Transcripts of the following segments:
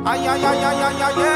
Ay ay ay ay ay ay.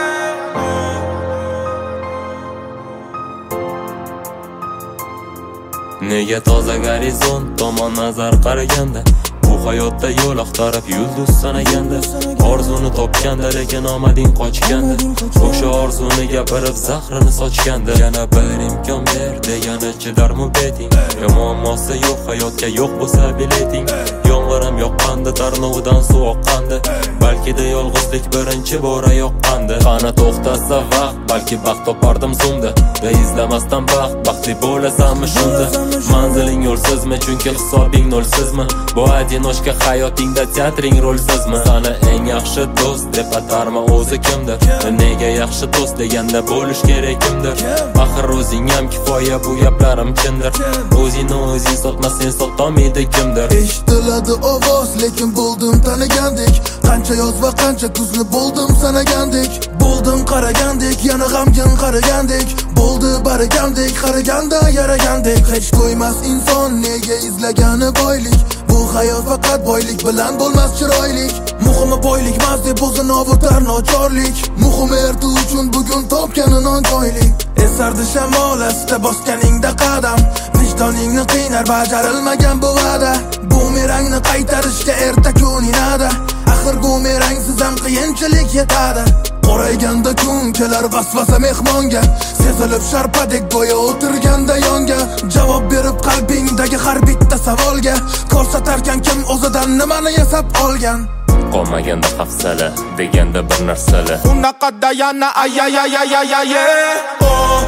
Nega toza gorizont tomon nazar qaraganda, bu hayotda yo'l axtarib yulduz sanaganda, orzuni topganda lekin omading qochganda, o'sha orzuni gapirib zahrini sochganda, yana bir imkon ber degani chidarmi beting? Muammosi yo'q hayotga yo'q bo'lsa bileting. Yomg'ir ham yoqqanda, tarnovidan suv oqqanda, balki-da yolg'izlik birinchi bora yoqqanda. Qani to'xtasa vaqt, balki baxt topardim zumda. Izlamasdan baxtli bo'lasanmi shunda? Manziling yo'lsizmi, chunki hisobing nolsizmi? Bu одиночка hayotingda teatring rolsizmi? Sana eng yaxshi do'st deb atarma o'zi kimdir? Nega yaxshi do'st deganda bo'lish kerak kimdir? Axir o'zing ham kifoya, bu gaplarim chindir. O'zingni o'zing sotmasang sotolmaydi kimdir? Eshitiladi ovoz, lekin bo'ldim tanigandek. Qancha yoz va qancha kuzni bo'ldim sanagandek. Bo'ldim qaragandek, yana g'amgin qaragandek. Bo'ldi baragandek, qaraganda yaragandek. Hech qo'ymas inson nega izlagani boylik. Bu hayot faqat boylik bilan bo'lmas chiroylik. Muhimi boylik emas deb o'zini ovutar nochorlik. Muhimi erta uchun bugun topgani nonjoylik. Esardi shamol asta bosganingda qadam, vijdoningni qiynar bajarilmagan bu va'da. Bumerangni qaytarishga erta kun inada. Axir bumerangsiz ham qiyinchilik yetadi. Qorayganda kun kelar vasvasa mehmonga, sezilib sharpadek go'yo o'tirganda yonga. Javob berib qalbingdagi har bitta savolga, ko'rsatarkan kim o'zidan nimani yasab olgan. Qolmaganda hafsala deganda bir narsalar. Unaqada yana ay ay ay ay ay ay. Oh.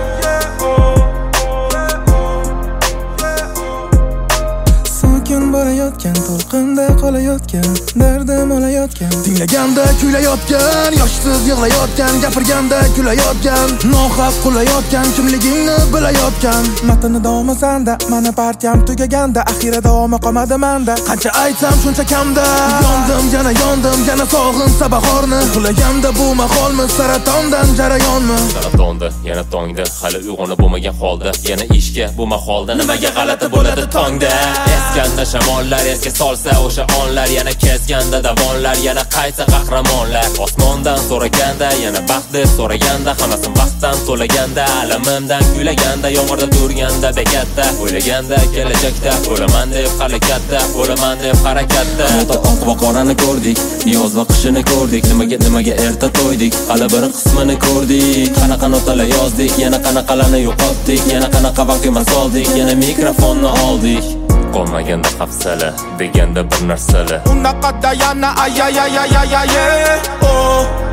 Borayotgan to'lqinda qolayotgan, dardim olayotgan, tinglaganda kuylayotgan, yoshsiz yig'layotgan, gapirganda kulayotgan, nohaq qulayotgan, kimligingni bilayotgan. Matni davomi sanda, mani partiyam tugaganda, axira davomi qolmadi menda. Qancha aytsam shuncha kamda. Yondim, yana sog'insa bahorni. Uxlaganda bu maholmi, saratondan jarayonmi? Saratonda, yana tongda, hali uyg'onib bo'lmagan holda, yana ishga bu maholda nimaga g'alati bo'ladi tongda? Eskanda shamollar esga solsa o'sha onlar, yana kesganda davonlar, yana qayta qahramonlar. Osmondan so'raganda, yana baxt deb so'raganda, hammasi vaqtdan to'laganda, alamimdan kuylaganda, yomg'irda turganda bekatda, o'ylaganda kelajakda bo'laman deb harakatda, bo'laman deb harakatda. Oq va qorani ko'rdik, yoz va qishini ko'rdik, nimaga erta to'ydik, hali bir qismini ko'rdik. Qanaqa notalar yozdik, yana qanaqalarni yo'qotdik, yana qanaqa vaqtga soldik, yana mikrofonni oldik. Qolmaganda hafsala deganda bir narsalar. Unaqada yana ay ay ay ay ay ay. Oh.